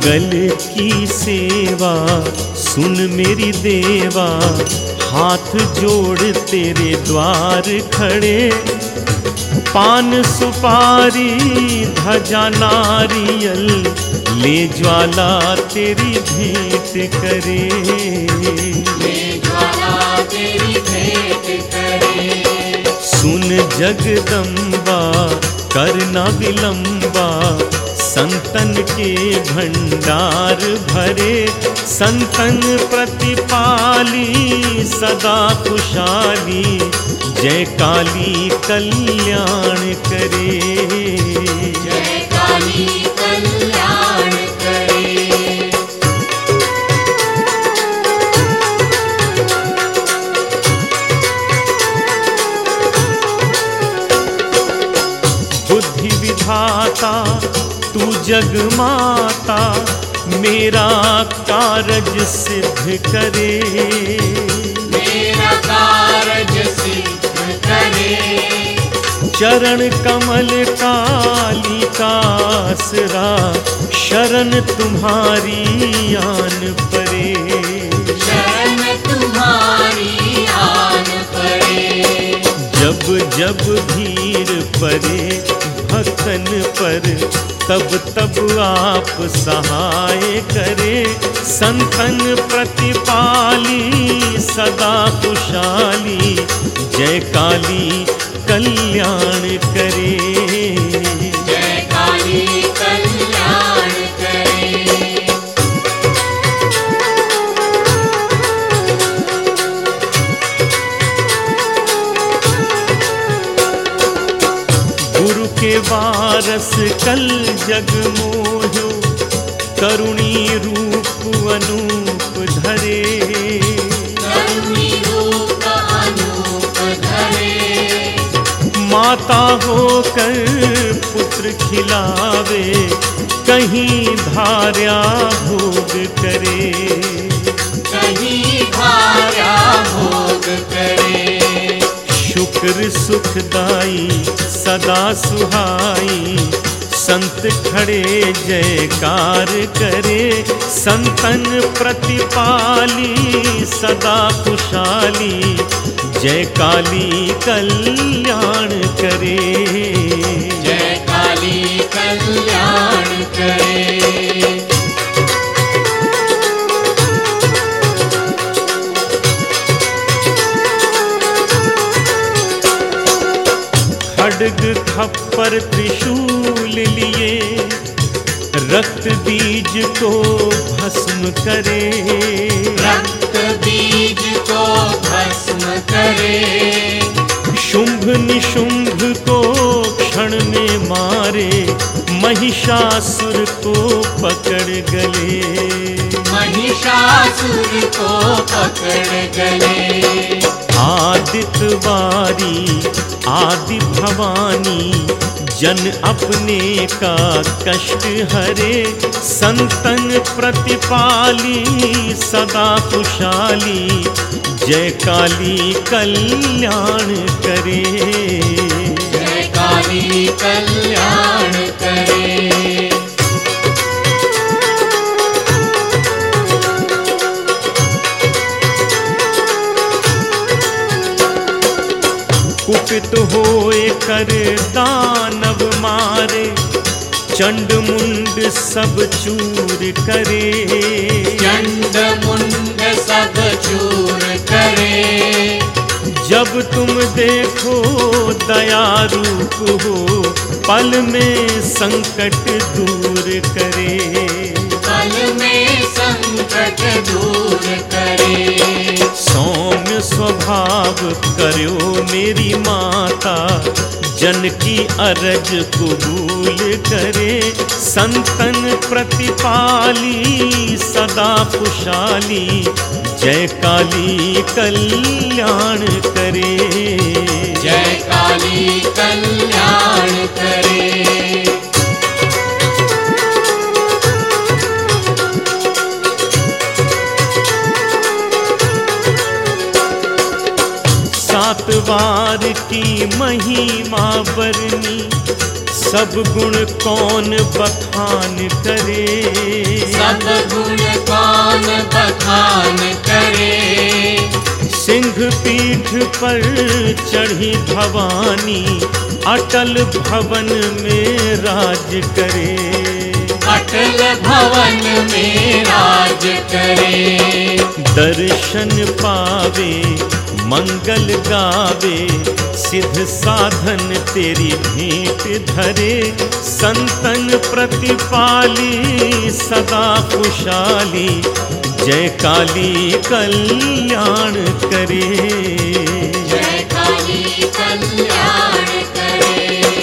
युगल की सेवा सुन मेरी देवा, हाथ जोड़ तेरे द्वार खड़े। पान सुपारी ध्वजा नारियल, ले ज्वाला तेरी भेंट करे। ले ज्वाला तेरी भेंट करे। सुन जगदम्बा करना विलंबा, संतन के भंडार भरे। संतन प्रतिपाली सदा खुशहाली, जय काली कल्याण करे। जय काली कल्याण करे। बुद्धि विधाता तू जग माता, मेरा कारज सिद्ध करे। मेरा कारज सिद्ध करे। चरण कमल काली का आसरा, शरण तुम्हारी आन परे। शरण तुम्हारी आन परे। जब जब भीड़ परे भक्तन पर, तब तब आप सहाय करे। संतन प्रतिपाली सदा खुशहाली, जय काली कल्याण करे। जय काली कल्याण करे। गुरु के वारस कल जग मोहो, करुणी रूप अनूप धरे। करुणी रूप अनूप धरे। माता होकर पुत्र खिलावे, कहीं धार्या भोग करे। कहीं धार्या भोग करे। शुक्र सुखदाई सदा सुहाई, संत खड़े जयकार करे। संतन प्रतिपाली सदा खुशहाली, जय काली कल्याण करे। जय काली कल्याण करे। खड्ग खप्पर त्रिशूल लिए, रक्त बीज को भस्म करे। रक्त बीज को भस्म करे। शुंभ निशुंभ को क्षण में मारे, महिषासुर को पकड़ गले। महिषासुर को पकड़ गले। आदित्य वारी आदि भवानी, जन अपने का कष्ट हरे। संतन प्रतिपाली सदा खुशहाली, जय काली कल्याण करे। जय काली कल्याण करे। कुपित होए कर दानव मारे, चंड मुंड सब चूर करे। चंड मुंड सब चूर करे। जब तुम देखो दया रूप हो, पल में संकट दूर करे। पल में संकट दूर करे। सौम्य स्वभाव करो मेरी माता, जन की अरज कबूल करे। संतन प्रतिपाली सदा खुशहाली, जय काली कल्याण करे। जय काली कल्याण करे। सात बार की महिमा बरनी, सब गुण कौन बखान करे, सब गुण कौन बखान करे। सिंह पीठ पर चढ़ी भवानी अटल भवन में राज करे, अटल भवन में राज करे। दर्शन पावे मंगल गावे सिद्ध साधन तेरी भेंट धरे, संतन प्रतिपाली सदा खुशहाली जय काली कल्याण करे, जय काली कल्याण करे।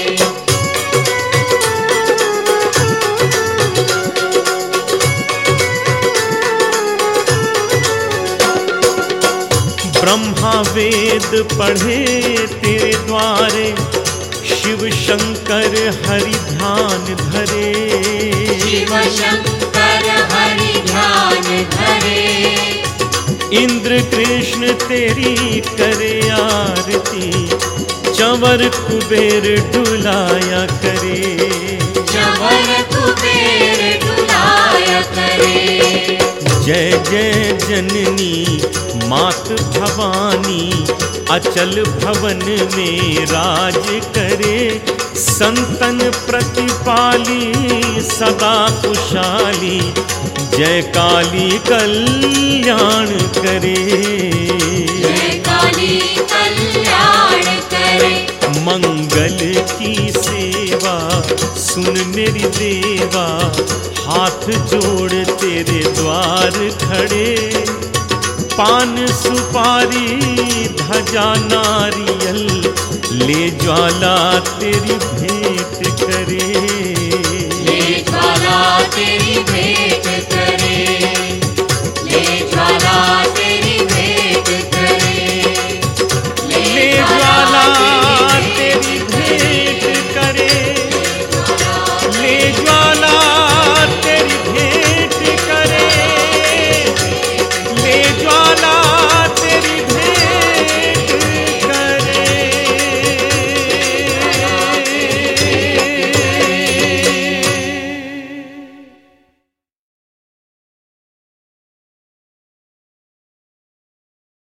ब्रह्मा वेद पढ़े तेरे द्वारे, शिव शंकर हरि ध्यान धरे, शिव शंकर हरि ध्यान धरे। इंद्र कृष्ण तेरी करे आरती, चंवर कुबेर डुलाया करे, चंवर कुबेर डुलाया करे। जय जय जननी मात भवानी अचल भवन में राज करे, संतन प्रतिपाली सदा खुशहाली जय काली कल्याण करे, जय काली कल्याण करे। मंगल की सेवा सुन मेरी देवा, हाथ जोड़ तेरे द्वार खड़े, पान सुपारी ध्वजा नारियल ले ज्वाला तेरी भेंट करे, ले ज्वाला तेरी